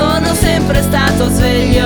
sono sempre stato sveglio.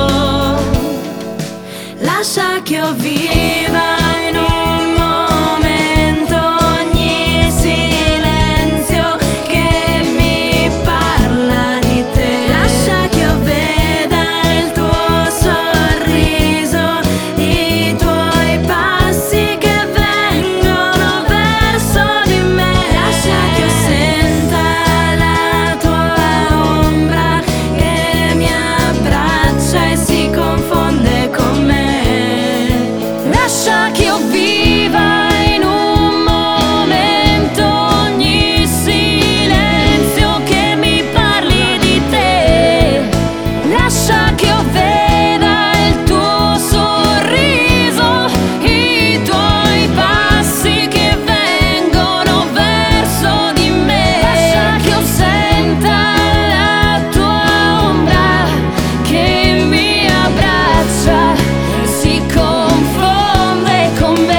Lascia che io viva in un momento ogni silenzio che mi parla di te. Lascia che io veda il tuo sorriso, i tuoi passi che vengono verso di me. Lascia che io senta la tua ombra che mi abbraccia e si confonde con me. Lascia che io viva in un momento ogni silenzio che mi parli di te. Lascia che io veda il tuo sorriso, i tuoi passi che vengono verso di me. Lascia che io senta la tua ombra che mi abbraccia e si confonde con me.